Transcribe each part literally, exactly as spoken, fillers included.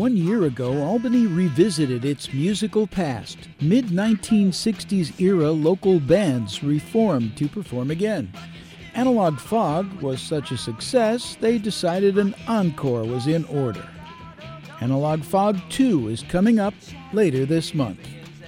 One year ago, Albany revisited its musical past. mid nineteen sixties era local bands reformed to perform again. Analog Fog was such a success, they decided an encore was in order. Analog Fog two is coming up later this month.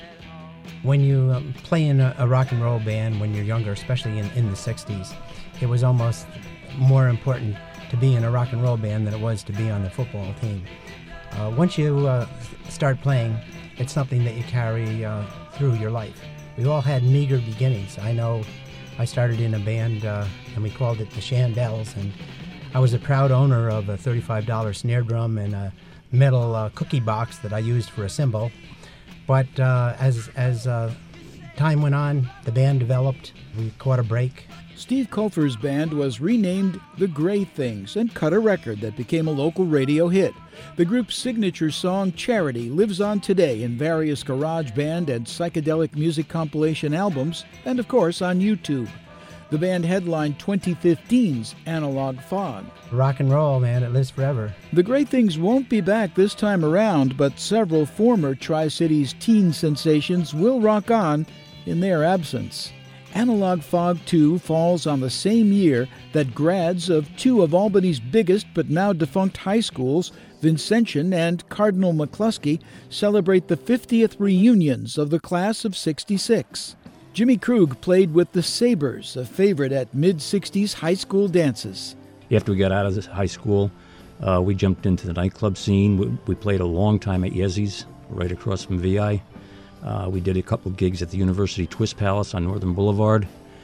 When you um, play in a, a rock and roll band when you're younger, especially in, in the sixties, it was almost more important to be in a rock and roll band than it was to be on the football team. Uh, once you uh, start playing, it's something that you carry uh, through your life. We all had meager beginnings. I know I started in a band uh, and we called it the Shandels, and I was a proud owner of a thirty-five dollar snare drum and a metal uh, cookie box that I used for a cymbal. But uh, as, as uh, time went on, the band developed, we caught a break. Steve Kulfer's band was renamed The Gray Things and cut a record that became a local radio hit. The group's signature song, Charity, lives on today in various garage band and psychedelic music compilation albums, and of course on YouTube. The band headlined twenty fifteen's Analog Fog. Rock and roll, man, it lives forever. The Gray Things won't be back this time around, but several former Tri-Cities teen sensations will rock on in their absence. Analog Fog two falls on the same year that grads of two of Albany's biggest but now defunct high schools, Vincentian and Cardinal McCluskey, celebrate the fiftieth reunions of the class of sixty-six. Jimmy Krug played with the Sabres, a favorite at mid-sixties high school dances. After we got out of high school, uh, we jumped into the nightclub scene. We, we played a long time at Yezzy's, right across from V I. Uh, we did a couple gigs at the University Twist Palace on Northern Boulevard,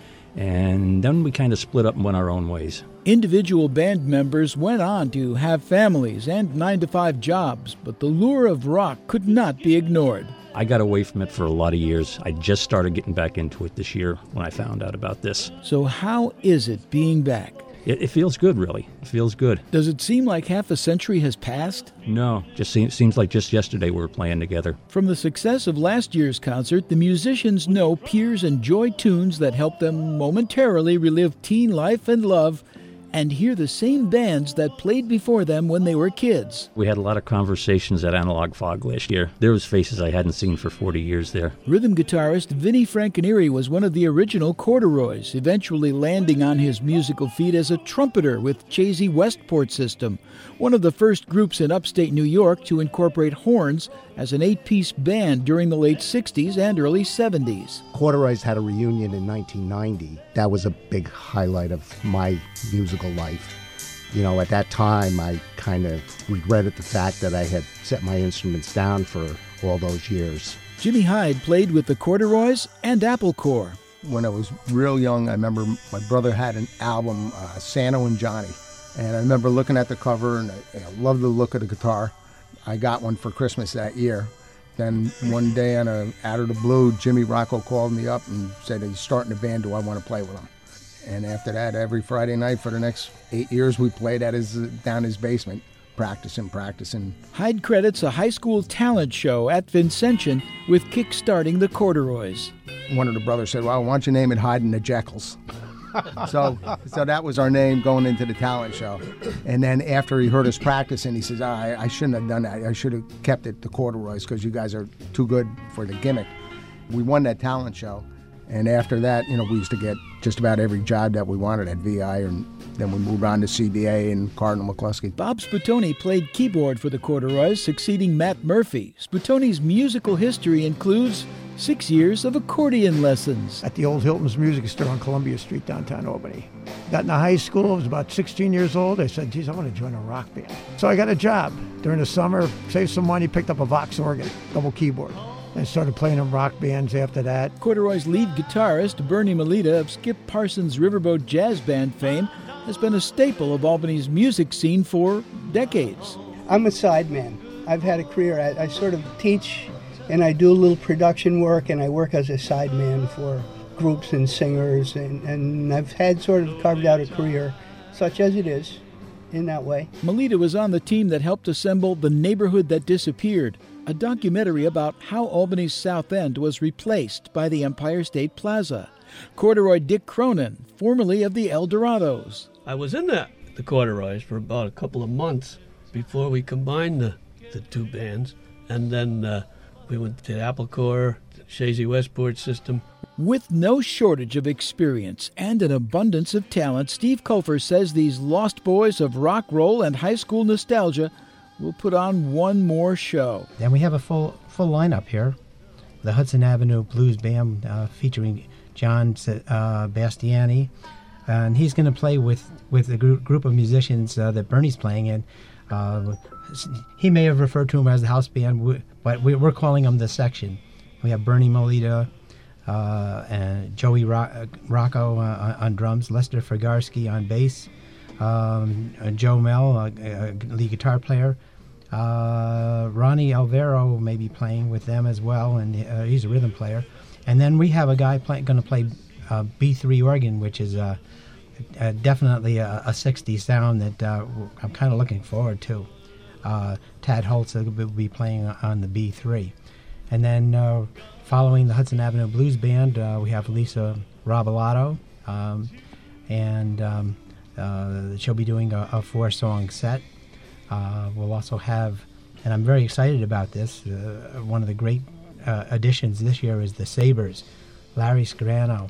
and then we kind of split up and went our own ways. Individual band members went on to have families and nine to five jobs, but the lure of rock could not be ignored. I got away from it for a lot of years. I just started getting back into it this year when I found out about this. So how is it being back? It, it feels good, really. It feels good. Does it seem like half a century has passed? No, just seems, seems like just yesterday we were playing together. From the success of last year's concert, the musicians know peers enjoy tunes that help them momentarily relive teen life and love and hear the same bands that played before them when they were kids. We had a lot of conversations at Analog Fog last year. There was faces I hadn't seen for forty years there. Rhythm guitarist Vinnie Francaneri was one of the original Corduroys, eventually landing on his musical feet as a trumpeter with Chazy Westport System, one of the first groups in upstate New York to incorporate horns as an eight-piece band during the late sixties and early seventies. Corduroys had a reunion in nineteen ninety. That was a big highlight of my musical life. You know, at that time, I kind of regretted the fact that I had set my instruments down for all those years. Jimmy Hyde played with the Corduroys and Apple Corps. When I was real young, I remember my brother had an album, uh, Santa and Johnny. And I remember looking at the cover, and I, I loved the look of the guitar. I got one for Christmas that year. Then one day, on a, out of the blue, Jimmy Rocco called me up and said, he's starting a band, do I want to play with him? And after that, every Friday night for the next eight years, we played at his down his basement, practicing, practicing. Hyde credits a high school talent show at Vincentian with kick-starting the Corduroys. One of the brothers said, well, why don't you name it Hyde and the Jekylls? so so that was our name going into the talent show. And then after he heard us practicing, he says, oh, I, I shouldn't have done that. I should have kept it the Corduroys because you guys are too good for the gimmick. We won that talent show. And after that, you know, we used to get just about every job that we wanted at V I, and then we moved on to C B A and Cardinal McCluskey. Bob Sputoni played keyboard for the Corduroys, succeeding Matt Murphy. Sputoni's musical history includes six years of accordion lessons. At the old Hilton's Music Store on Columbia Street, downtown Albany. Got into high school, I was about sixteen years old. I said, geez, I want to join a rock band. So I got a job. During the summer, saved some money, picked up a Vox organ, double keyboard. And started playing in rock bands after that. Corduroy's lead guitarist, Bernie Melita of Skip Parsons' Riverboat Jazz Band fame, has been a staple of Albany's music scene for decades. I'm a sideman. I've had a career. I, I sort of teach and I do a little production work, and I work as a sideman for groups and singers, and, and I've had sort of carved out a career, such as it is, in that way. Melita was on the team that helped assemble The Neighborhood That Disappeared, a documentary about how Albany's South End was replaced by the Empire State Plaza. Corduroy Dick Cronin, formerly of the El Dorados. I was in that, the Corduroys, for about a couple of months before we combined the the two bands. And then uh, we went to Apple Corps, Shazy Westport system. With no shortage of experience and an abundance of talent, Steve Kofer says these lost boys of rock, roll, and high school nostalgia will put on one more show. And we have a full full lineup here. The Hudson Avenue Blues Band uh, featuring John uh, Bastiani. And he's going to play with, with a group, group of musicians uh, that Bernie's playing in. Uh, he may have referred to him as the house band, but we're calling him the section. We have Bernie Molita, uh, and Joey Ro- Rocco uh, on drums, Lester Frigarsky on bass, um, Joe Mel, a, a lead guitar player, uh, Ronnie Alvaro may be playing with them as well, and uh, he's a rhythm player. And then we have a guy play, going to play uh, B three organ, which is uh, uh, definitely a, a sixties sound that uh, I'm kind of looking forward to. Uh, Tad Holtz will be playing on the B three. And then uh, following the Hudson Avenue Blues Band, uh, we have Lisa Robalato, um, and um, uh, she'll be doing a, a four-song set. Uh, we'll also have, and I'm very excited about this, uh, one of the great uh, additions this year is the Sabres. Larry Scarano,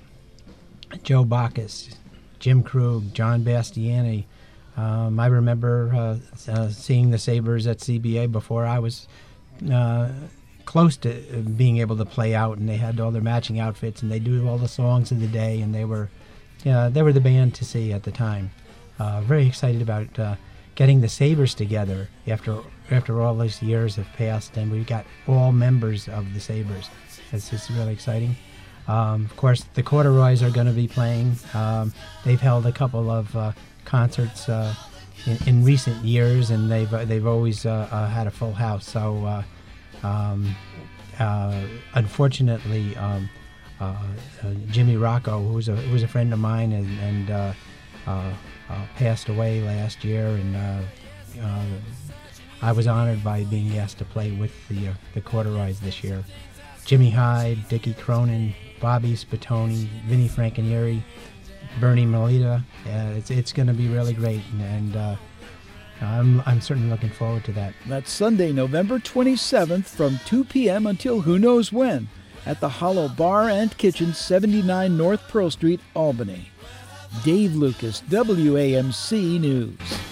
Joe Bacchus, Jim Krug, John Bastiani. Um, I remember uh, uh, seeing the Sabres at C B A before I was uh, close to being able to play out, and they had all their matching outfits, and they do all the songs of the day, and they were, yeah, they were the band to see at the time. Uh, very excited about uh, getting the Sabres together after after all these years have passed, and we've got all members of the Sabres. It's just really exciting. Um, of course, the Corduroys are going to be playing. Um, they've held a couple of uh, concerts uh, in, in recent years, and they've uh, they've always uh, uh, had a full house. So, uh, um, uh, unfortunately, um, uh, uh, Jimmy Rocco, who was a who was a friend of mine, and, and uh, uh, uh, passed away last year, and uh, uh, I was honored by being asked to play with the uh, the Corduroys this year. Jimmy Hyde, Dickie Cronin, Bobby Spitoni, Vinnie Francanieri, Bernie Molita. Uh, it's it's going to be really great, and, and uh, I'm I'm certainly looking forward to that. That's Sunday, November twenty-seventh from two p.m. until who knows when at the Hollow Bar and Kitchen, seventy-nine North Pearl Street, Albany. Dave Lucas, W A M C News.